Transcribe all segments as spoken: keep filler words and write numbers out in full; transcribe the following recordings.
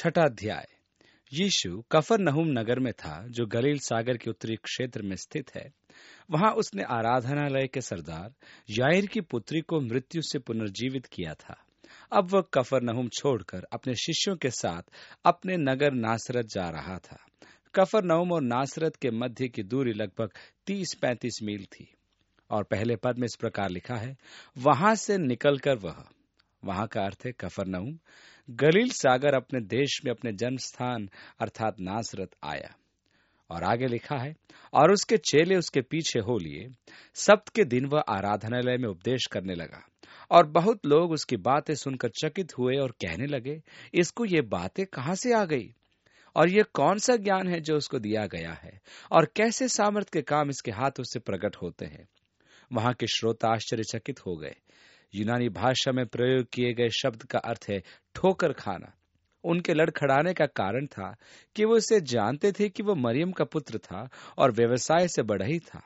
छठा अध्याय। यीशु कफरनहूम नगर में था, जो गलील सागर के उत्तरी क्षेत्र में स्थित है। वहां उसने आराधनालय के सरदार याईर की पुत्री को मृत्यु से पुनर्जीवित किया था। अब वह कफरनहूम छोड़कर अपने शिष्यों के साथ अपने नगर नासरत जा रहा था। कफरनहूम और नासरत के मध्य की दूरी लगभग तीस पैंतीस मील थी। और पहले पद में इस प्रकार लिखा है, वहां से निकलकर वह, वहां का अर्थ है कफरनहूम, गलील सागर अपने देश में अपने जन्म स्थान अर्थात नासरत आया। और आगे लिखा है, और उसके चेले उसके पीछे हो लिए। सब्त के दिन वह आराधनालय में उपदेश करने लगा, और बहुत लोग उसकी बातें सुनकर चकित हुए और कहने लगे, इसको ये बातें कहां से आ गई, और ये कौन सा ज्ञान है जो उसको दिया गया है, और कैसे सामर्थ के काम इसके हाथों से प्रकट होते हैं। वहां के श्रोता आश्चर्यचकित हो गए। यूनानी भाषा में प्रयोग किए गए शब्द का अर्थ है ठोकर खाना। उनके लड़खड़ाने का कारण था कि वो इसे जानते थे कि वो मरियम का पुत्र था और व्यवसाय से बढ़ई था।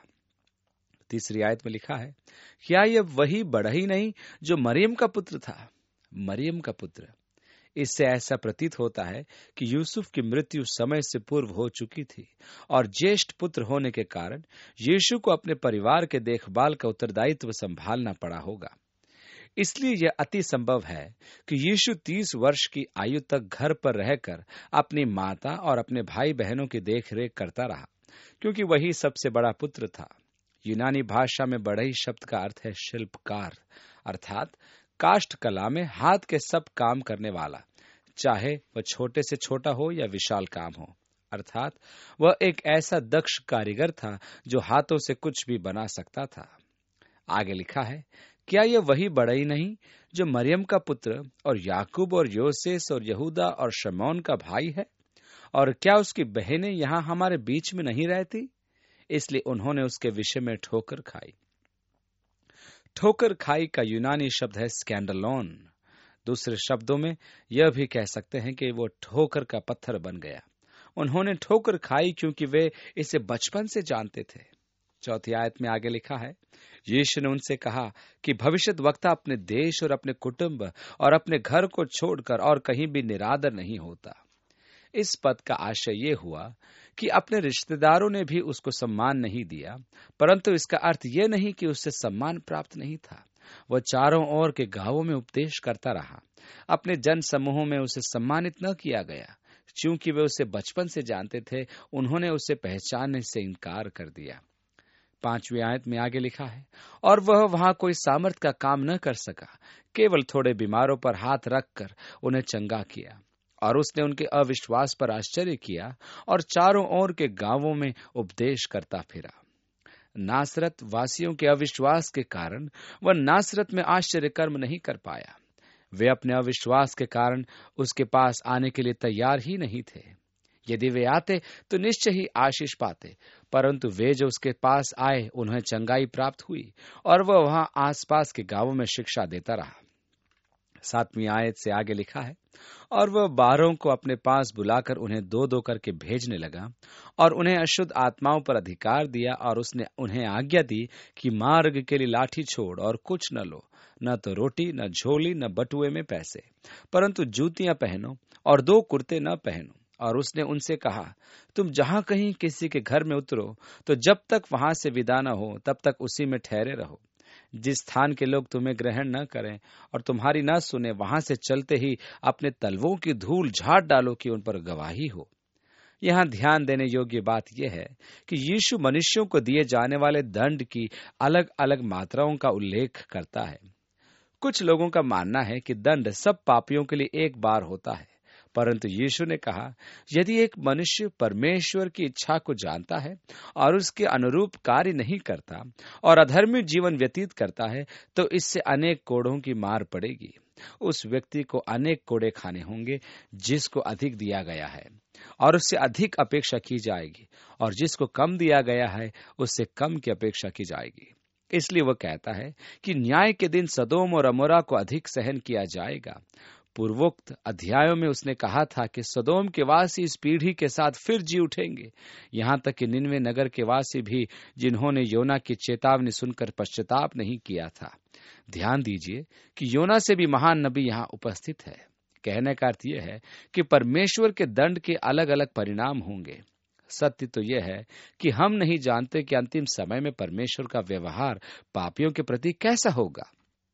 तीसरी आयत में लिखा है, क्या यह वही बढ़ई नहीं जो मरियम का पुत्र था? मरियम का पुत्र। इससे ऐसा प्रतीत होता है कि यूसुफ की मृत्यु समय से पूर्व हो चुकी थी, और ज्येष्ठ पुत्र होने के कारण यीशु को अपने परिवार के देखभाल का उत्तरदायित्व संभालना पड़ा होगा। इसलिए यह अति संभव है कि यीशु तीस वर्ष की आयु तक घर पर रहकर अपनी माता और अपने भाई बहनों की देखरेख करता रहा, क्योंकि वही सबसे बड़ा पुत्र था। यूनानी भाषा में बढ़ई शब्द का अर्थ है शिल्पकार, अर्थात काष्ठ कला में हाथ के सब काम करने वाला, चाहे वह छोटे से छोटा हो या विशाल काम हो। अर्थात वह एक ऐसा दक्ष कारीगर था जो हाथों से कुछ भी बना सकता था। आगे लिखा है, क्या यह वही बढ़ई नहीं जो मरियम का पुत्र और याकूब और योसेस और यहूदा और शमौन का भाई है? और क्या उसकी बहनें यहां हमारे बीच में नहीं रहती? इसलिए उन्होंने उसके विषय में ठोकर खाई। ठोकर खाई का यूनानी शब्द है स्कैंडलोन। दूसरे शब्दों में यह भी कह सकते हैं कि वो ठोकर का पत्थर बन गया। उन्होंने ठोकर खाई क्योंकि वे इसे बचपन से जानते थे। चौथी आयत में आगे लिखा है, यीशु ने उनसे कहा कि भविष्यद्वक्ता अपने देश और अपने कुटुंब और अपने घर को छोड़कर और कहीं भी निरादर नहीं होता। इस पद का आशय ये हुआ कि अपने रिश्तेदारों ने भी उसको सम्मान नहीं दिया, परंतु इसका अर्थ यह नहीं कि उससे सम्मान प्राप्त नहीं था। वह चारों ओर के गांवों में उपदेश करता रहा। अपने जन समूहों में उसे सम्मानित न किया गया, क्योंकि वे उसे बचपन से जानते थे। उन्होंने उसे पहचानने से इनकार कर दिया। पांचवी आयत में आगे लिखा है, और वह वहां कोई सामर्थ का काम न कर सका, केवल थोड़े बीमारों पर हाथ रखकर उन्हें चंगा किया। और उसने उनके अविश्वास पर आश्चर्य किया और चारों ओर के गांवों में उपदेश करता फिरा। नासरत वासियों के अविश्वास के कारण वह नासरत में आश्चर्य कर्म नहीं कर पाया। वे अपने अविश्वास के कारण उसके पास आने के लिए तैयार ही नहीं थे। यदि वे आते तो निश्चय ही आशीष पाते, परंतु वे जो उसके पास आए उन्हें चंगाई प्राप्त हुई, और वह वहां आसपास के गांवों में शिक्षा देता रहा। सातवीं आयत से आगे लिखा है, और वह बारहों को अपने पास बुलाकर उन्हें दो दो करके भेजने लगा, और उन्हें अशुद्ध आत्माओं पर अधिकार दिया, और उसने उन्हें आज्ञा दी कि मार्ग के लिए लाठी छोड़ और कुछ न लो, न तो रोटी, न झोली, न बटुए में पैसे, परंतु जूतियां पहनो और दो कुर्ते न पहनो। और उसने उनसे कहा, तुम जहां कहीं किसी के घर में उतरो, तो जब तक वहां से विदा न हो तब तक उसी में ठहरे रहो। जिस स्थान के लोग तुम्हें ग्रहण न करें और तुम्हारी न सुने, वहां से चलते ही अपने तलवों की धूल झाड़ डालो कि उन पर गवाही हो। यहाँ ध्यान देने योग्य बात यह है कि यीशु मनुष्यों को दिए जाने वाले दंड की अलग अलग मात्राओं का उल्लेख करता है। कुछ लोगों का मानना है कि दंड सब पापियों के लिए एक बार होता है, परंतु यीशु ने कहा, यदि एक मनुष्य परमेश्वर की इच्छा को जानता है और उसके अनुरूप कार्य नहीं करता और अधर्मी जीवन व्यतीत करता है, तो इससे अनेक कोड़ों की मार पड़ेगी। उस व्यक्ति को अनेक कोड़े खाने होंगे जिसको अधिक दिया गया है, और उससे अधिक अपेक्षा की जाएगी, और जिसको कम दिया गया है उससे कम की अपेक्षा की जाएगी। इसलिए वह कहता है कि न्याय के दिन सदोम और अमोरा को अधिक सहन किया जाएगा। पूर्वोक्त अध्यायों में उसने कहा था कि सदोम के वासी इस पीढ़ी के साथ फिर जी उठेंगे, यहाँ तक कि निनवे नगर के वासी भी, जिन्होंने योना की चेतावनी सुनकर पश्चाताप नहीं किया था। ध्यान दीजिए कि योना से भी महान नबी यहाँ उपस्थित है। कहने का अर्थ यह है कि परमेश्वर के दंड के अलग अलग परिणाम होंगे। सत्य तो यह है कि हम नहीं जानते कि अंतिम समय में परमेश्वर का व्यवहार पापियों के प्रति कैसा होगा।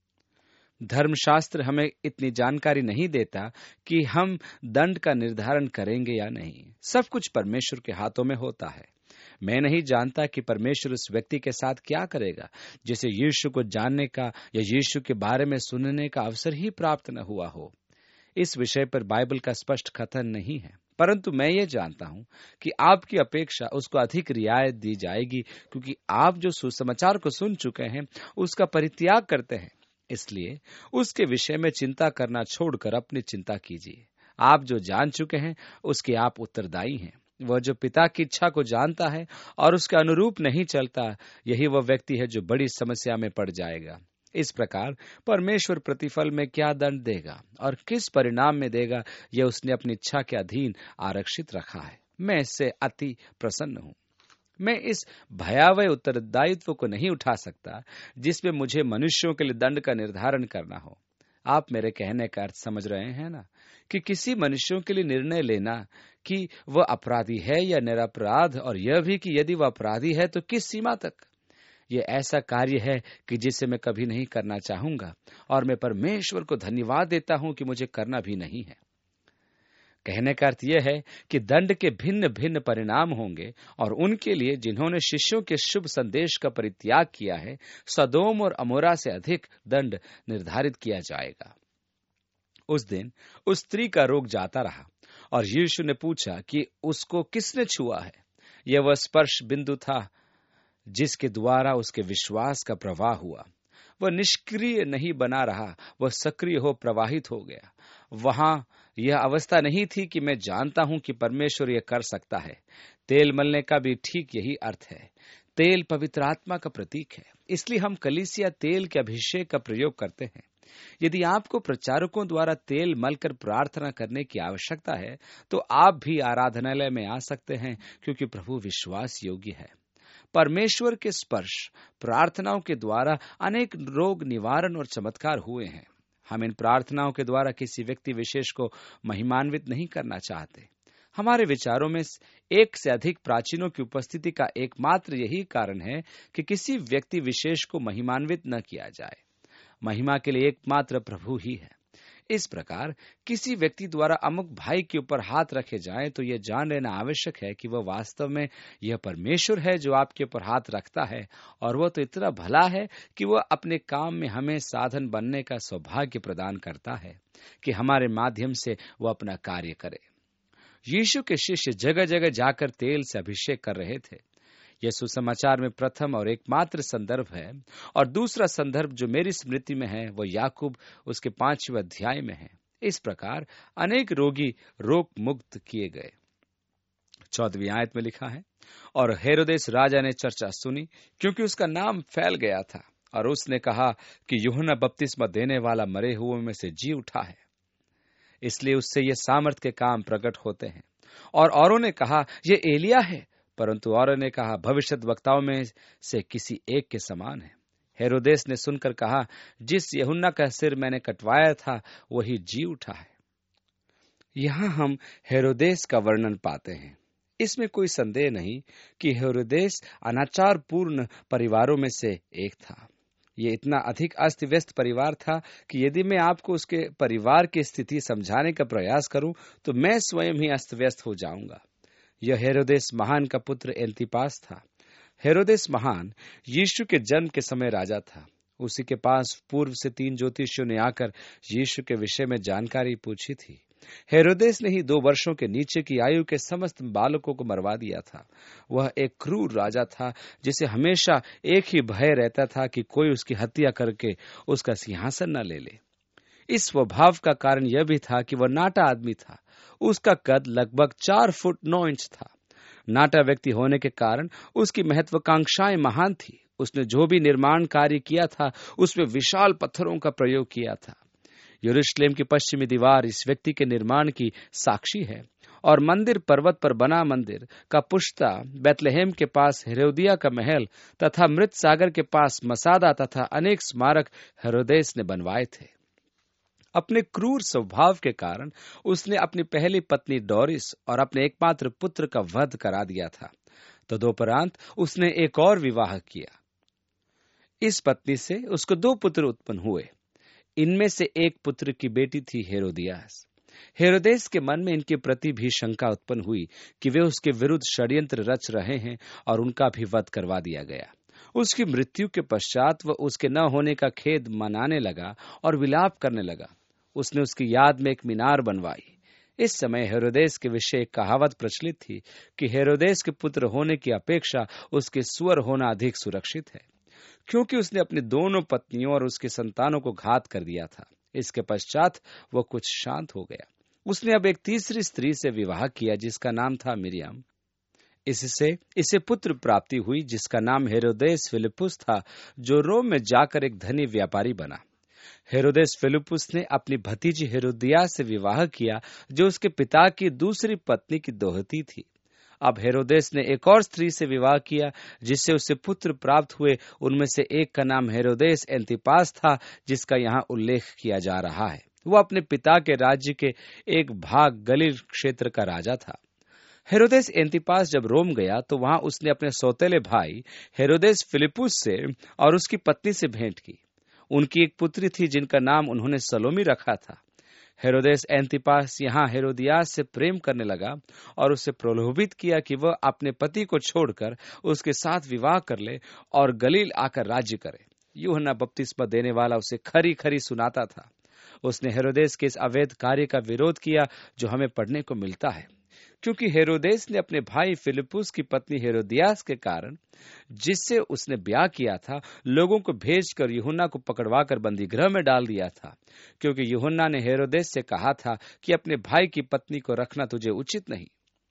धर्मशास्त्र हमें इतनी जानकारी नहीं देता कि हम दंड का निर्धारण करेंगे या नहीं। सब कुछ परमेश्वर के हाथों में होता है। मैं नहीं जानता कि परमेश्वर उस व्यक्ति के साथ क्या करेगा जिसे यीशु को जानने का या यीशु के बारे में सुनने का अवसर ही प्राप्त न हुआ हो। इस विषय पर बाइबल का स्पष्ट कथन नहीं है, परंतु मैं ये जानता हूं कि आपकी अपेक्षा उसको अधिक रियायत दी जाएगी, क्योंकि आप जो सुसमाचार को सुन चुके हैं उसका परित्याग करते हैं। इसलिए उसके विषय में चिंता करना छोड़कर अपनी चिंता कीजिए। आप जो जान चुके हैं उसके आप उत्तरदायी हैं। वह जो पिता की इच्छा को जानता है और उसके अनुरूप नहीं चलता, यही वह व्यक्ति है जो बड़ी समस्या में पड़ जाएगा। इस प्रकार परमेश्वर प्रतिफल में क्या दंड देगा और किस परिणाम में देगा, यह उसने अपनी इच्छा के अधीन आरक्षित रखा है। मैं इससे अति प्रसन्न हूं। मैं इस भयावह उत्तरदायित्व को नहीं उठा सकता जिसमें मुझे मनुष्यों के लिए दंड का निर्धारण करना हो। आप मेरे कहने का अर्थ समझ रहे हैं ना, कि किसी मनुष्यों के लिए निर्णय लेना कि वह अपराधी है या निरपराध, और यह भी कि यदि वह अपराधी है तो किस सीमा तक। यह ऐसा कार्य है कि जिसे मैं कभी नहीं करना चाहूंगा, और मैं परमेश्वर को धन्यवाद देता हूं कि मुझे करना भी नहीं है। कहने का अर्थ यह है कि दंड के भिन्न भिन्न परिणाम होंगे, और उनके लिए जिन्होंने शिष्यों के शुभ संदेश का परित्याग किया है, सदोम और अमोरा से अधिक दंड निर्धारित किया जाएगा। उस दिन उस स्त्री का रोग जाता रहा, और यीशु ने पूछा कि उसको किसने छुआ है। यह वह स्पर्श बिंदु था जिसके द्वारा उसके विश्वास का प्रवाह हुआ। वह निष्क्रिय नहीं बना रहा, वह सक्रिय हो प्रवाहित हो गया। वहां यह अवस्था नहीं थी कि मैं जानता हूं कि परमेश्वर यह कर सकता है। तेल मलने का भी ठीक यही अर्थ है। तेल पवित्र आत्मा का प्रतीक है, इसलिए हम कलीसिया तेल के अभिषेक का प्रयोग करते हैं। यदि आपको प्रचारकों द्वारा तेल मलकर प्रार्थना करने की आवश्यकता है तो आप भी आराधनालय में आ सकते हैं, क्योंकि प्रभु विश्वास योग्य है। परमेश्वर के स्पर्श प्रार्थनाओं के द्वारा अनेक रोग निवारण और चमत्कार हुए हैं। हम इन प्रार्थनाओं के द्वारा किसी व्यक्ति विशेष को महिमान्वित नहीं करना चाहते। हमारे विचारों में एक से अधिक प्राचीनों की उपस्थिति का एकमात्र यही कारण है कि किसी व्यक्ति विशेष को महिमान्वित न किया जाए। महिमा के लिए एकमात्र प्रभु ही है। इस प्रकार किसी व्यक्ति द्वारा अमुक भाई के ऊपर हाथ रखे जाएं तो यह जान लेना आवश्यक है कि वह वास्तव में यह परमेश्वर है जो आपके ऊपर हाथ रखता है, और वह तो इतना भला है कि वह अपने काम में हमें साधन बनने का सौभाग्य प्रदान करता है कि हमारे माध्यम से वह अपना कार्य करे। यीशु के शिष्य जगह जगह जाकर तेल से अभिषेक कर रहे थे। यह सुसमाचार में प्रथम और एकमात्र संदर्भ है, और दूसरा संदर्भ जो मेरी स्मृति में है वह याकूब उसके पांचवें अध्याय में है। इस प्रकार अनेक रोगी रोग मुक्त किए गए। चौदहवीं आयत में लिखा है, और हेरोदेस राजा ने चर्चा सुनी क्योंकि उसका नाम फैल गया था, और उसने कहा कि यूहन्ना बपतिस्मा देने वाला मरे हुए में से जी उठा है, इसलिए उससे ये सामर्थ के काम प्रकट होते हैं। और औरों ने कहा ये एलिया है, परंतु औरों ने कहा भविष्यद् वक्ताओं में से किसी एक के समान है। हेरोदेस ने सुनकर कहा, जिस यूहन्ना का सिर मैंने कटवाया था वही जी उठा है। यहां हम हेरोदेस का वर्णन पाते हैं। इसमें कोई संदेह नहीं कि हेरोदेस अनाचार पूर्ण परिवारों में से एक था। ये इतना अधिक अस्त व्यस्त परिवार था कि यदि मैं आपको उसके परिवार की स्थिति समझाने का प्रयास करूं तो मैं स्वयं ही अस्त व्यस्त हो जाऊंगा। यह हेरोदेस महान का पुत्र एंतिपास था। हेरोदेस महान यीशु के जन्म के समय राजा था। उसी के पास पूर्व से तीन ज्योतिषियों ने आकर यीशु के विषय में जानकारी पूछी थी। हेरोदेस ने ही दो वर्षों के नीचे की आयु के समस्त बालकों को मरवा दिया था। वह एक क्रूर राजा था जिसे हमेशा एक ही भय रहता था कि कोई उसकी हत्या करके उसका सिंहासन न ले ले। इस स्वभाव का कारण यह भी था कि वह नाटा आदमी था। उसका कद लगभग चार फुट नौ इंच था। नाटा व्यक्ति होने के कारण उसकी महत्वाकांक्षाएं महान थी। उसने जो भी निर्माण कार्य किया था उसमें विशाल पत्थरों का प्रयोग किया था। यरूशलेम की पश्चिमी दीवार इस व्यक्ति के निर्माण की साक्षी है, और मंदिर पर्वत पर बना मंदिर का पुश्ता बैतलहम के पास हेरोदिया का महल तथा मृत सागर के पास मसादा तथा अनेक स्मारक हेरोदेस ने बनवाए थे। अपने क्रूर स्वभाव के कारण उसने अपनी पहली पत्नी डोरिस और अपने एकमात्र पुत्र का वध करा दिया था। तदोपरांत उसने एक और विवाह किया। इस पत्नी से उसको दो पुत्र उत्पन्न हुए। इनमें से एक पुत्र की बेटी थी हेरोदियास। हेरोदेस के मन में इनके प्रति भी शंका उत्पन्न हुई कि वे उसके विरुद्ध षड्यंत्र रच रहे हैं और उनका भी वध करवा दिया गया। उसकी मृत्यु के पश्चात वह उसके न होने का खेद मनाने लगा और विलाप करने लगा। उसने उसकी याद में एक मीनार बनवाई। इस समय हेरोदेस के विषय एक कहावत प्रचलित थी कि हेरोदेस के पुत्र होने की अपेक्षा उसके सुअर होना अधिक सुरक्षित है, क्योंकि उसने अपनी दोनों पत्नियों और उसके संतानों को घात कर दिया था। इसके पश्चात वह कुछ शांत हो गया। उसने अब एक तीसरी स्त्री से विवाह किया जिसका नाम था मिरियम। इससे इसे पुत्र प्राप्ति हुई जिसका नाम हेरोदेस फिलिपुस था, जो रोम में जाकर एक धनी व्यापारी बना। हेरोदेस फिलिपुस ने अपनी भतीजी हेरोदिया से विवाह किया, जो उसके पिता की दूसरी पत्नी की दोहती थी। अब हेरोदेस ने एक और स्त्री से विवाह किया जिससे उसे पुत्र प्राप्त हुए। उनमें से एक का नाम हेरोदेस एंतिपास था, जिसका यहाँ उल्लेख किया जा रहा है। वह अपने पिता के राज्य के एक भाग गलील क्षेत्र का राजा था। हेरोदेस एंतिपास जब रोम गया तो वहां उसने अपने सौतेले भाई हेरोदेस फिलिपुस से और उसकी पत्नी से भेंट की। उनकी एक पुत्री थी जिनका नाम उन्होंने सलोमी रखा था। हेरोदेस एंतिपास यहाँ हेरोदियास से प्रेम करने लगा और उसे प्रलोभित किया कि वह अपने पति को छोड़कर उसके साथ विवाह कर ले और गलील आकर राज्य करे। यूहन्ना बपतिस्मा देने वाला उसे खरी खरी सुनाता था। उसने हेरोदेस के इस अवैध कार्य का विरोध किया जो हमें पढ़ने को मिलता है, क्योंकि हेरोदेस ने अपने भाई फिलिपुस की पत्नी हेरोदियास के कारण, जिससे उसने ब्याह किया था, लोगों को भेजकर यूहन्ना को पकड़वाकर बंदी गृह में डाल दिया था, क्योंकि यूहन्ना ने हेरोदेस से कहा था कि अपने भाई की पत्नी को रखना तुझे उचित नहीं।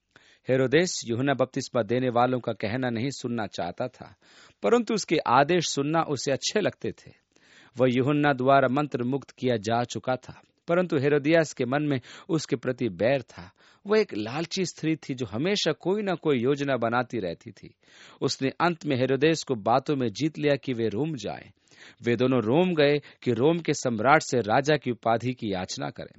हेरोदेस यूहन्ना बपतिस्मा देने वालों का कहना नहीं सुनना चाहता था, परंतु उसके आदेश सुनना उसे अच्छे लगते थे। वह यूहन्ना द्वारा मंत्र मुक्त किया जा चुका था, परंतु हेरोदियास के मन में उसके प्रति बैर था। वह एक लालची स्त्री थी जो हमेशा कोई न कोई योजना बनाती रहती थी। उसने अंत में हेरोदेस को बातों में जीत लिया कि वे रोम जाएं। वे दोनों रोम गए कि रोम के सम्राट से राजा की उपाधि की याचना करें।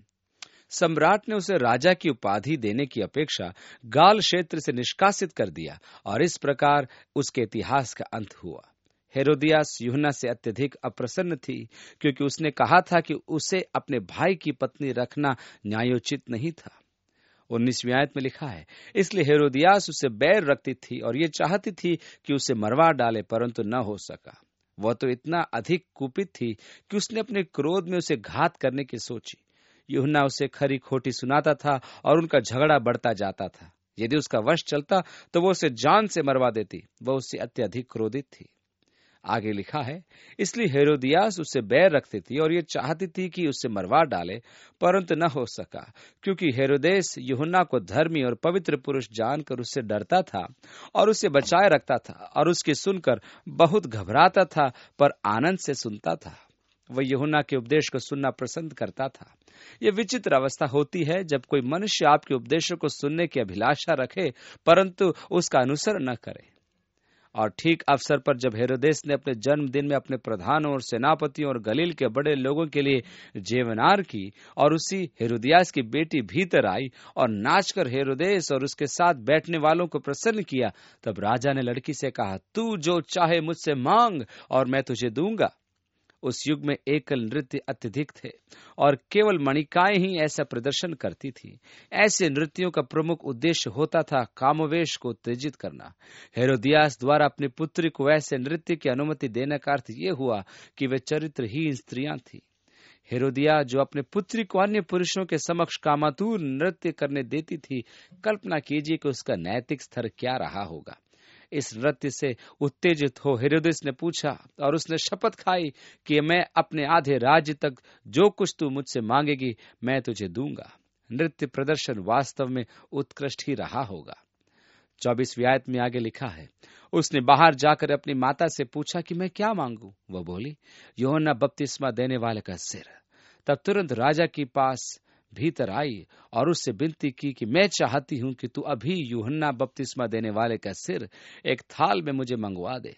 सम्राट ने उसे राजा की उपाधि देने की अपेक्षा गाल क्षेत्र से निष्कासित कर दिया और इस प्रकार उसके इतिहास का अंत हुआ। हेरोदियास यूहन्ना से अत्यधिक अप्रसन्न थी, क्योंकि उसने कहा था कि उसे अपने भाई की पत्नी रखना न्यायोचित नहीं था। उन्नीसवीं आयत में लिखा है, इसलिए हेरोदियास उससे बैर रखती थी और ये चाहती थी कि उसे मरवा डाले, परंतु न हो सका। वह तो इतना अधिक कुपित थी कि उसने अपने क्रोध में उसे घात करने की सोची। यूहन्ना उसे खरी खोटी सुनाता था और उनका झगड़ा बढ़ता जाता था। यदि उसका वश चलता तो वो उसे जान से मरवा देती। वह उससे अत्यधिक क्रोधित थी। आगे लिखा है, इसलिए हेरोदियास उससे बैर रखती थी और ये चाहती थी कि उसे मरवा डाले, परंतु न हो सका, क्योंकि हेरोदेस यूहन्ना को धर्मी और पवित्र पुरुष जानकर उससे डरता था और उसे बचाए रखता था और उसकी सुनकर बहुत घबराता था, पर आनंद से सुनता था। वह यूहन्ना के उपदेश को सुनना पसंद करता था। यह विचित्र अवस्था होती है जब कोई मनुष्य आपके उपदेशों को सुनने की अभिलाषा रखे, परंतु उसका अनुसरण न करे। और ठीक अवसर पर जब हेरोदेस ने अपने जन्मदिन में अपने प्रधानों और सेनापतियों और गलील के बड़े लोगों के लिए जेवनार की और उसी हेरोदियास की बेटी भीतर आई और नाचकर हेरोदेस और उसके साथ बैठने वालों को प्रसन्न किया, तब राजा ने लड़की से कहा, तू जो चाहे मुझसे मांग और मैं तुझे दूंगा। उस युग में एकल नृत्य अत्यधिक थे और केवल मणिकाएं ही ऐसा प्रदर्शन करती थी। ऐसे नृत्यों का प्रमुख उद्देश्य होता था कामोवेश को उत्तेजित करना। हेरोदियास द्वारा अपनी पुत्री को ऐसे नृत्य की अनुमति देने का अर्थ यह हुआ कि वे चरित्रहीन स्त्रियां थी। हेरोदिया जो अपने पुत्री को अन्य पुरुषों के समक्ष कामातुर नृत्य करने देती थी, कल्पना कीजिए कि उसका नैतिक स्तर क्या रहा होगा। इस नृत्य से उत्तेजित हो हेरोदेस ने पूछा और उसने शपथ खाई कि मैं अपने आधे राज्य तक जो कुछ तू मुझसे मांगेगी मैं तुझे दूंगा। नृत्य प्रदर्शन वास्तव में उत्कृष्ट ही रहा होगा। चौबीसवीं आयत में आगे लिखा है, उसने बाहर जाकर अपनी माता से पूछा कि मैं क्या मांगू। वह बोली, यूहन्ना बपतिस्मा देने वाले का सिर। तब तुरंत राजा के पास भीतर आई और उससे विनती की कि मैं चाहती हूं कि तू अभी यूहन्ना बपतिस्मा देने वाले का सिर एक थाल में मुझे मंगवा दे।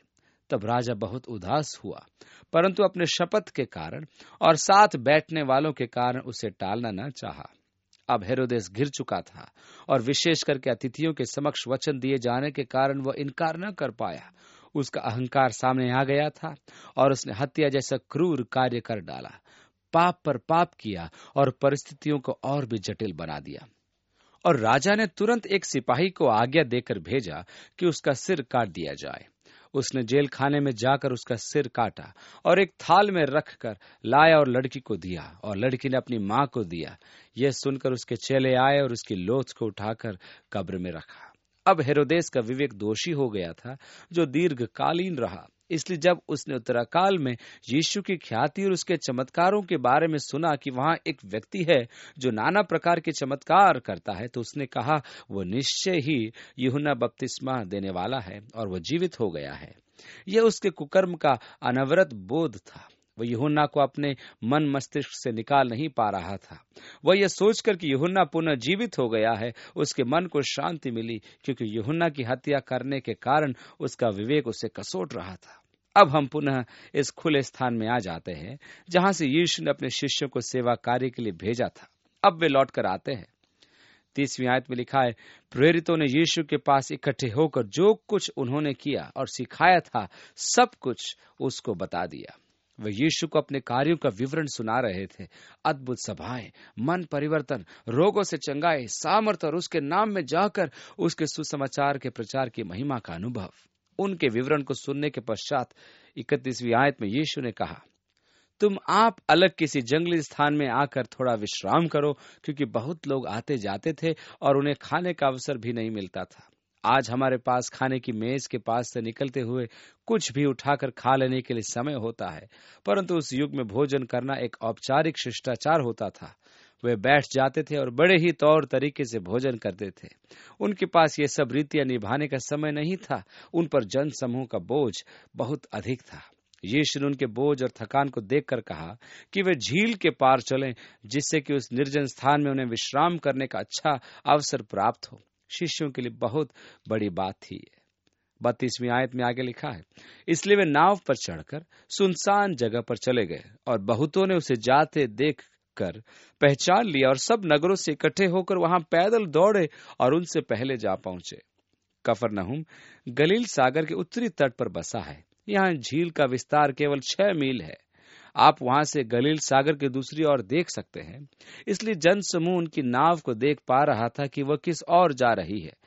तब राजा बहुत उदास हुआ, परंतु अपने शपथ के कारण और साथ बैठने वालों के कारण उसे टालना न चाहा। अब हेरोदेस घिर चुका था और विशेष करके अतिथियों के समक्ष वचन दिए जाने के कारण वह इनकार न कर पाया। उसका अहंकार सामने आ गया था और उसने हत्या जैसा क्रूर कार्य कर डाला, पाप पर पाप किया और परिस्थितियों को और भी जटिल बना दिया। और राजा ने तुरंत एक सिपाही को आज्ञा देकर भेजा कि उसका सिर काट दिया जाए। उसने जेल खाने में जाकर उसका सिर काटा और एक थाल में रखकर लाया और लड़की को दिया, और लड़की ने अपनी मां को दिया। यह सुनकर उसके चेले आए और उसकी लोथ को उठाकर कब्र में रखा। अब हेरोदेस का विवेक दोषी हो गया था, जो दीर्घकालीन रहा। इसलिए जब उसने उत्तराकाल में यीशु की ख्याति और उसके चमत्कारों के बारे में सुना कि वहां एक व्यक्ति है जो नाना प्रकार के चमत्कार करता है, तो उसने कहा, वो निश्चय ही यूहन्ना बपतिस्मा देने वाला है, और वह जीवित हो गया है। यह उसके कुकर्म का अनवरत बोध था। वह यूहन्ना को अपने मन मस्तिष्क से निकाल नहीं पा रहा था। वह यह सोचकर कि यूहन्ना पुनः जीवित हो गया है, उसके मन को शांति मिली, क्योंकि यूहन्ना की हत्या करने के कारण उसका विवेक उसे कसोट रहा था। अब हम पुनः इस खुले स्थान में आ जाते हैं जहां से यीशु ने अपने शिष्यों को सेवा कार्य के लिए भेजा था। अब वे लौट कर आते हैं। तीसवीं आयत में लिखा है, प्रेरितों ने यीशु के पास इकट्ठे होकर जो कुछ उन्होंने किया और सिखाया था, सब कुछ उसको बता दिया। वे यीशु को अपने कार्यों का विवरण सुना रहे थे। अद्भुत सभाएं, मन परिवर्तन, रोगों से चंगाई, सामर्थ्य और उसके नाम में जाकर उसके सुसमाचार के प्रचार की महिमा का अनुभव। उनके विवरण को सुनने के पश्चात इकतीसवीं आयत में यीशु ने कहा, तुम आप अलग किसी जंगली स्थान में आकर थोड़ा विश्राम करो, क्योंकि बहुत लोग आते जाते थे और उन्हें खाने का अवसर भी नहीं मिलता था। आज हमारे पास खाने की मेज के पास से निकलते हुए कुछ भी उठाकर खा लेने के लिए समय होता है, परंतु उस युग में भोजन करना एक औपचारिक शिष्टाचार होता था। वे बैठ जाते थे और बड़े ही तौर तरीके से भोजन करते थे। उनके पास ये सब रीतियां निभाने का समय नहीं था। उन पर जन समूह का बोझ बहुत अधिक था। यीशु ने उनके बोझ और थकान को देखकर कहा कि वे झील के पार चलें, जिससे कि उस निर्जन स्थान में उन्हें विश्राम करने का अच्छा अवसर प्राप्त हो। शिष्यों के लिए बहुत बड़ी बात थी। बत्तीसवीं आयत में आगे लिखा है, इसलिए वे नाव पर चढ़कर सुनसान जगह पर चले गए, और बहुतों ने उसे जाते देख कर पहचान लिया, और सब नगरों से इकट्ठे होकर वहां पैदल दौड़े और उनसे पहले जा पहुंचे। कफरनहूम गलील सागर के उत्तरी तट पर बसा है। यहाँ झील का विस्तार केवल छह मील है। आप वहां से गलील सागर के दूसरी ओर देख सकते हैं। इसलिए जन समूह उनकी नाव को देख पा रहा था कि वह किस ओर जा रही है।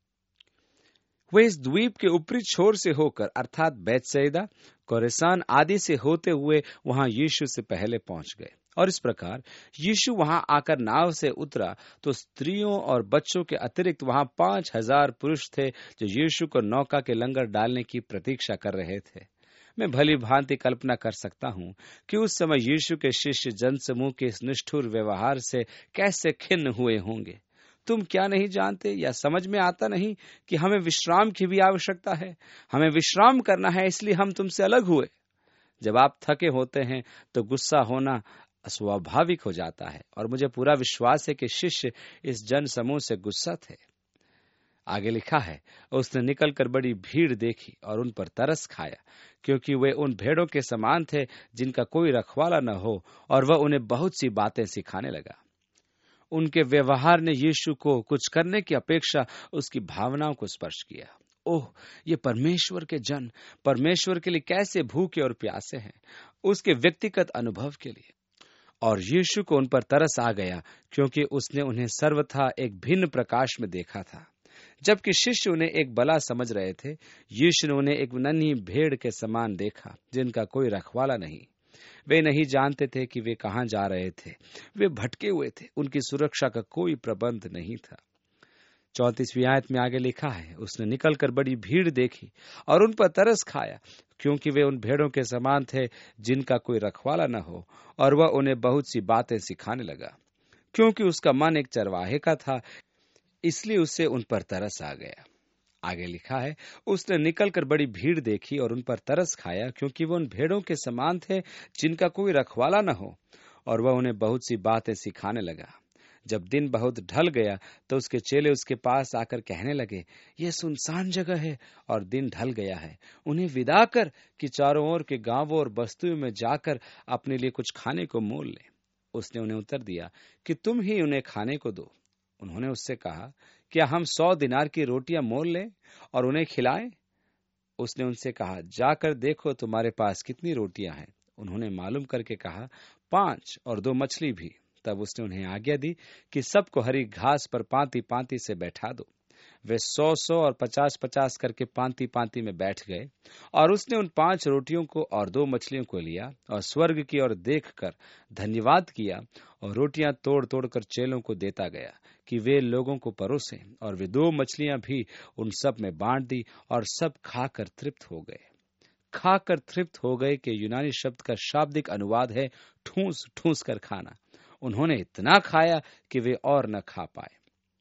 वे इस द्वीप के ऊपरी छोर से होकर अर्थात बैतसैदा, कोरेसान आदि से होते हुए वहां यीशु से पहले पहुंच गए, और इस प्रकार यीशु वहां आकर नाव से उतरा तो स्त्रियों और बच्चों के अतिरिक्त वहां पांच हजार पुरुष थे जो यीशु को नौका के लंगर डालने की प्रतीक्षा कर रहे थे। मैं भली भांति कल्पना कर सकता हूं कि उस समय यीशु के शिष्य जनसमूह के इस निष्ठुर व्यवहार से कैसे खिन्न हुए होंगे। तुम क्या नहीं जानते या समझ में आता नहीं कि हमें विश्राम की भी आवश्यकता है? हमें विश्राम करना है, इसलिए हम तुमसे अलग हुए। जब आप थके होते हैं तो गुस्सा होना स्वाभाविक हो जाता है, और मुझे पूरा विश्वास है कि शिष्य इस जन समूह से गुस्सा थे। आगे लिखा है, उसने निकलकर बड़ी भीड़ देखी और उन पर तरस खाया, क्योंकि वे उन भेड़ों के समान थे जिनका कोई रखवाला न हो, और वह उन्हें बहुत सी बातें सिखाने लगा। उनके व्यवहार ने यीशु को कुछ करने की अपेक्षा उसकी भावनाओं को स्पर्श किया। ओह, ये परमेश्वर के जन परमेश्वर के लिए कैसे भूखे और प्यासे हैं, उसके व्यक्तिगत अनुभव के लिए। और यीशु को उन पर तरस आ गया, क्योंकि उसने उन्हें सर्वथा एक भिन्न प्रकाश में देखा था। जबकि शिष्य उन्हें एक बला समझ रहे थे, यीशु ने उन्हें एक नन्ही भेड़ के समान देखा जिनका कोई रखवाला नहीं। वे नहीं जानते थे कि वे कहां जा रहे थे। वे भटके हुए थे। उनकी सुरक्षा का कोई प्रबंध नहीं था। चौंतीसवीं आयत में आगे लिखा है, उसने निकलकर बड़ी भीड़ देखी और उन पर तरस खाया, क्योंकि वे उन भेड़ों के समान थे जिनका कोई रखवाला न हो, और वह उन्हें बहुत सी बातें सिखाने लगा। क्योंकि उसका मन एक चरवाहे का था, इसलिए उसे उन पर तरस आ गया। आगे लिखा है, उसने निकलकर बड़ी भीड़ देखी और उन पर तरस खाया, क्योंकि वो उन भेड़ों के समान थे जिनका कोई रखवाला न हो, और वह उन्हें बहुत सी बातें सिखाने लगा। जब दिन बहुत ढल गया तो उसके चेले उसके पास आकर कहने लगे, यह सुनसान जगह है और दिन ढल गया है, उन्हें विदा कर कि चारों ओर के गांवों और बस्तियों में जाकर अपने लिए कुछ खाने को मोल ले। उसने उन्हें उत्तर दिया कि तुम ही उन्हें खाने को दो। उन्होंने उससे कहा, क्या हम सौ दिनार की रोटियां मोल लें और उन्हें खिलाएं? उसने उनसे कहा, जाकर देखो तुम्हारे पास कितनी रोटियां हैं। उन्होंने मालूम करके कहा, पांच और दो मछली भी। तब उसने उन्हें आज्ञा दी कि सबको हरी घास पर पांति पांति से बैठा दो। वे सौ सौ और पचास पचास करके पांति पांति में बैठ गए। और उसने उन पांच रोटियों को और दो मछलियों को लिया और स्वर्ग की ओर देखकर धन्यवाद किया और रोटियां तोड़ तोड़ कर चेलों को देता गया कि वे लोगों को परोसें। और वे दो मछलियां भी उन सब में बांट दी और सब खाकर तृप्त हो गए। खाकर तृप्त हो गए के यूनानी शब्द का शाब्दिक अनुवाद है ठूस ठूस कर खाना। उन्होंने इतना खाया कि वे और न खा पाए।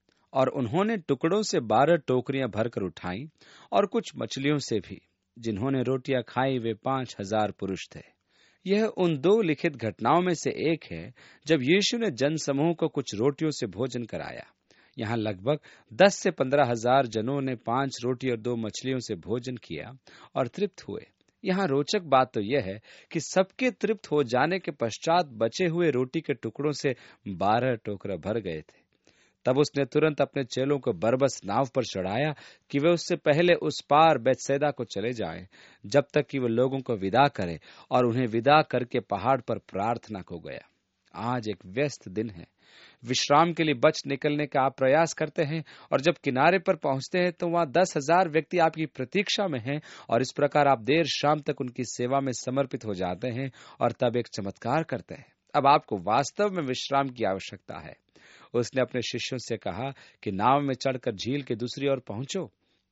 और उन्होंने टुकड़ों से बारह टोकरियां भरकर उठाई और कुछ मछलियों से भी। जिन्होंने रोटियां खाई वे पांच हजार पुरुष थे। यह उन दो लिखित घटनाओं में से एक है जब यीशु ने जनसमूह को कुछ रोटियों से भोजन कराया। यहाँ लगभग दस से पंद्रह हजार जनों ने पांच रोटी और दो मछलियों से भोजन किया और तृप्त हुए। यहाँ रोचक बात तो यह है कि सबके तृप्त हो जाने के पश्चात बचे हुए रोटी के टुकड़ों से बारह टोकरा भर गए थे। तब उसने तुरंत अपने चेलों को बरबस नाव पर चढ़ाया कि वे उससे पहले उस पार बेतसैदा को चले जाएं, जब तक कि वे लोगों को विदा करे, और उन्हें विदा करके पहाड़ पर प्रार्थना को गया। आज एक व्यस्त दिन है। विश्राम के लिए बच निकलने का आप प्रयास करते हैं और जब किनारे पर पहुंचते हैं तो वहां दस हजार व्यक्ति आपकी प्रतीक्षा में हैं और इस प्रकार आप देर शाम तक उनकी सेवा में समर्पित हो जाते हैं और तब एक चमत्कार करते हैं। अब आपको वास्तव में विश्राम की आवश्यकता है। उसने अपने शिष्यों से कहा कि नाव में चढ़कर झील के दूसरी ओर पहुंचो।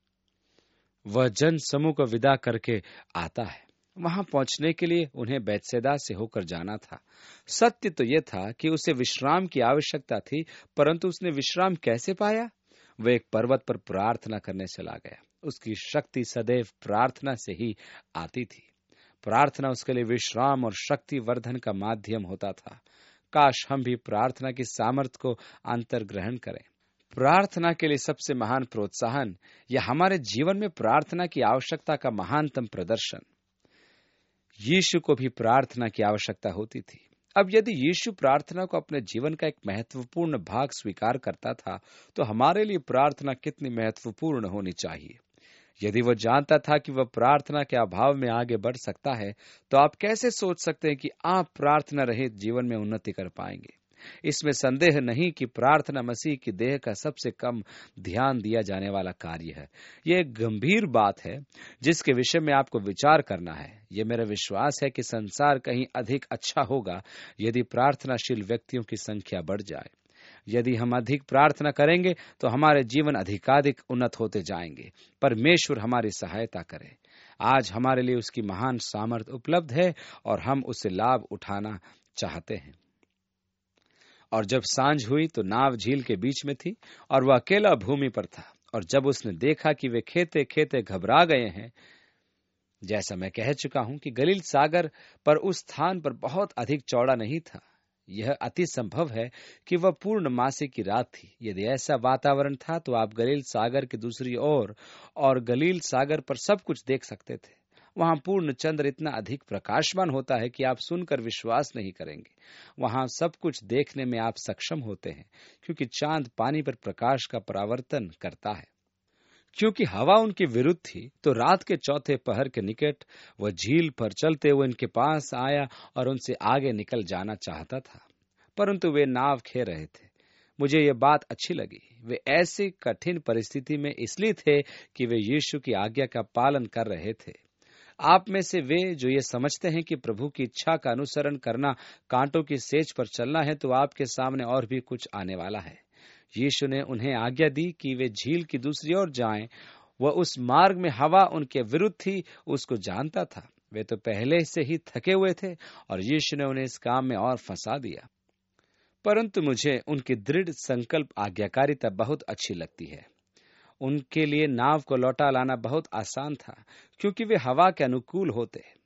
वह जन समूह को विदा करके आता है। वहां पहुंचने के लिए उन्हें बेतसैदा से होकर जाना था। सत्य तो यह था कि उसे विश्राम की आवश्यकता थी, परंतु उसने विश्राम कैसे पाया? वह एक पर्वत पर प्रार्थना करने चला गया। उसकी शक्ति सदैव प्रार्थना से ही आती थी। प्रार्थना उसके लिए विश्राम और शक्ति वर्धन का माध्यम होता था। काश हम भी प्रार्थना की सामर्थ्य को अंतर्ग्रहण करें। प्रार्थना के लिए सबसे महान प्रोत्साहन या हमारे जीवन में प्रार्थना की आवश्यकता का महानतम प्रदर्शन। यीशु को भी प्रार्थना की आवश्यकता होती थी। अब यदि यीशु प्रार्थना को अपने जीवन का एक महत्वपूर्ण भाग स्वीकार करता था, तो हमारे लिए प्रार्थना कितनी महत्वपूर्ण होनी चाहिए। यदि वह जानता था कि वह प्रार्थना के अभाव में आगे बढ़ सकता है, तो आप कैसे सोच सकते हैं कि आप प्रार्थना रहित जीवन में उन्नति कर पाएंगे? इसमें संदेह नहीं कि प्रार्थना मसीह की देह का सबसे कम ध्यान दिया जाने वाला कार्य है। यह एक गंभीर बात है जिसके विषय में आपको विचार करना है। यह मेरा विश्वास है कि संसार कहीं अधिक अच्छा होगा यदि प्रार्थनाशील व्यक्तियों की संख्या बढ़ जाए। यदि हम अधिक प्रार्थना करेंगे तो हमारे जीवन अधिकाधिक उन्नत होते जाएंगे। परमेश्वर हमारी सहायता करे। आज हमारे लिए उसकी महान सामर्थ्य उपलब्ध है और हम उससे लाभ उठाना चाहते हैं। और जब सांझ हुई तो नाव झील के बीच में थी और वह अकेला भूमि पर था। और जब उसने देखा कि वे खेते खेते घबरा गए हैं, जैसा मैं कह चुका हूं कि गलील सागर पर उस स्थान पर बहुत अधिक चौड़ा नहीं था। यह अति संभव है कि वह पूर्णमासी की रात थी। यदि ऐसा वातावरण था तो आप गलील सागर की दूसरी ओर और गलील सागर पर सब कुछ देख सकते थे। वहां पूर्ण चंद्र इतना अधिक प्रकाशमान होता है कि आप सुनकर विश्वास नहीं करेंगे। वहां सब कुछ देखने में आप सक्षम होते हैं, क्योंकि चांद पानी पर प्रकाश का परावर्तन करता है। क्योंकि हवा उनके विरुद्ध थी, तो रात के चौथे पहर के निकट वह झील पर चलते हुए इनके पास आया और उनसे आगे निकल जाना चाहता था, परंतु वे नाव खे रहे थे। मुझे ये बात अच्छी लगी। वे ऐसी कठिन परिस्थिति में इसलिए थे कि वे यीशु की आज्ञा का पालन कर रहे थे। आप में से वे जो ये समझते हैं कि प्रभु की इच्छा का अनुसरण करना कांटों की सेज पर चलना है, तो आपके सामने और भी कुछ आने वाला है। यीशु ने उन्हें आज्ञा दी कि वे झील की दूसरी ओर जाएं। वह उस मार्ग में हवा उनके विरुद्ध थी, उसको जानता था। वे तो पहले से ही थके हुए थे और यीशु ने उन्हें इस काम में और फंसा दिया। परंतु मुझे उनकी दृढ़ संकल्प आज्ञाकारिता बहुत अच्छी लगती है। उनके लिए नाव को लौटा लाना बहुत आसान था, क्योंकि वे हवा के अनुकूल होते।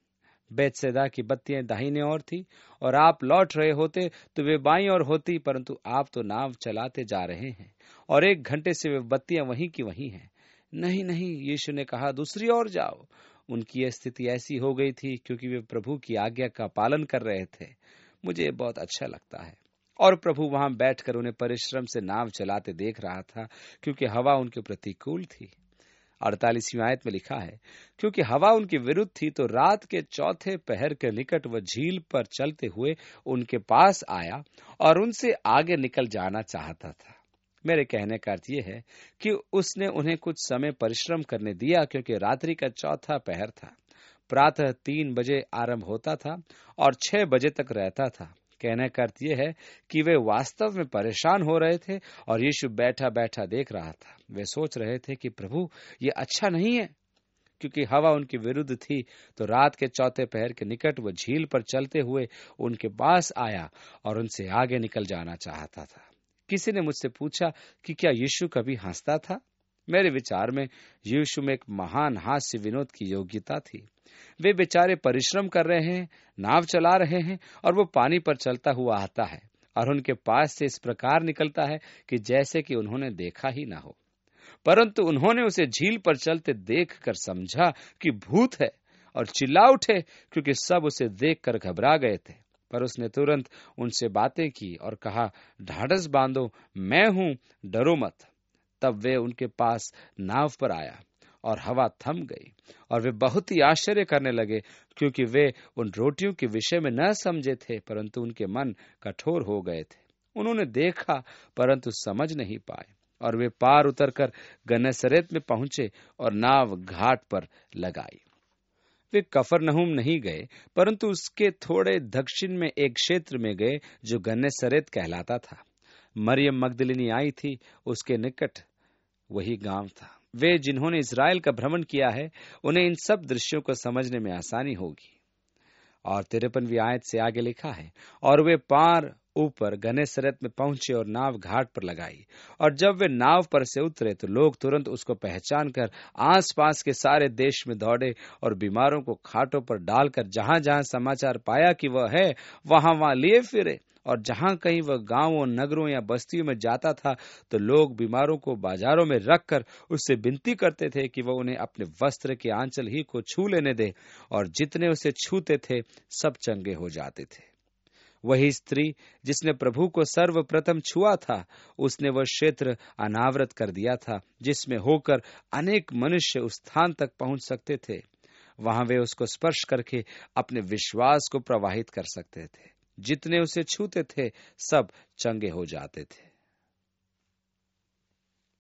बेतसैदा की बत्तियां दाहिने ओर थी और आप लौट रहे होते तो वे बाईं ओर होती, परंतु आप तो नाव चलाते जा रहे हैं और एक घंटे से वे बत्तियां वहीं की वहीं हैं। नहीं नहीं, यीशु ने कहा, दूसरी ओर जाओ। उनकी यह स्थिति ऐसी हो गई थी क्योंकि वे प्रभु की आज्ञा का पालन कर रहे थे। मुझे ये बहुत अच्छा लगता है। और प्रभु वहां बैठकर उन्हें परिश्रम से नाव चलाते देख रहा था क्योंकि हवा उनके प्रतिकूल थी। अड़तालीसवीं आयत में लिखा है, क्योंकि हवा उनके विरुद्ध थी तो रात के चौथे पहर के निकट वह झील पर चलते हुए उनके पास आया और उनसे आगे निकल जाना चाहता था। मेरे कहने का अर्थ यह है कि उसने उन्हें कुछ समय परिश्रम करने दिया क्योंकि रात्रि का चौथा पहर था। प्रातः तीन बजे आरंभ होता था और छह बजे तक रहता था। कहने का अर्थ यह है कि वे वास्तव में परेशान हो रहे थे और यीशु बैठा बैठा देख रहा था। वे सोच रहे थे कि प्रभु, ये अच्छा नहीं है। क्योंकि हवा उनके विरुद्ध थी तो रात के चौथे पहर के निकट वह झील पर चलते हुए उनके पास आया और उनसे आगे निकल जाना चाहता था। किसी ने मुझसे पूछा कि क्या यीशु कभी हंसता था? मेरे विचार में यीशु में एक महान हास्य विनोद की योग्यता थी। वे बेचारे परिश्रम कर रहे हैं, नाव चला रहे हैं और वो पानी पर चलता हुआ आता है और उनके पास से इस प्रकार निकलता है कि जैसे कि उन्होंने देखा ही ना हो। परंतु उन्होंने उसे झील पर चलते देखकर समझा कि भूत है और चिल्ला उठे क्योंकि सब उसे देखकर घबरा गए थे। पर उसने तुरंत उनसे बातें की और कहा, ढाढ़स बांधो, मैं हूं, डरो मत। तब वे उनके पास नाव पर आया और हवा थम गई और वे बहुत ही आश्चर्य करने लगे क्योंकि वे उन रोटियों के विषय में न समझे थे, परंतु उनके मन कठोर हो गए थे। उन्होंने देखा परंतु समझ नहीं पाए और वे पार उतरकर गन्नेसरेत में पहुंचे और नाव घाट पर लगाई। वे कफरनहूम नहीं गए परंतु उसके थोड़े दक्षिण में एक क्षेत्र में गए जो गन्नेसरेत कहलाता था। मरियम मगदलिनी आई थी, उसके निकट वही गांव था। वे जिन्होंने इज़राइल का भ्रमण किया है उन्हें इन सब दृश्यों को समझने में आसानी होगी। और तिरपनवीं आयत से आगे लिखा है, और वे पार ऊपर गन्नेसरेत में पहुंचे और नाव घाट पर लगाई। और जब वे नाव पर से उतरे तो लोग तुरंत उसको पहचान कर आसपास के सारे देश में दौड़े और बीमारों को खाटों पर डालकर जहां जहां समाचार पाया कि वह है वहां वहां लिए फिरे। और जहां कहीं वह गांवों, नगरों या बस्तियों में जाता था तो लोग बीमारों को बाजारों में रखकर उससे विनती करते थे कि वह उन्हें अपने वस्त्र के आंचल ही को छू लेने दे, और जितने उसे छूते थे सब चंगे हो जाते थे। वही स्त्री जिसने प्रभु को सर्वप्रथम छुआ था, उसने वह क्षेत्र अनावृत कर दिया था जिसमें होकर अनेक मनुष्य उस स्थान तक पहुंच सकते थे। वहां वे उसको स्पर्श करके अपने विश्वास को प्रवाहित कर सकते थे। जितने उसे छूते थे सब चंगे हो जाते थे।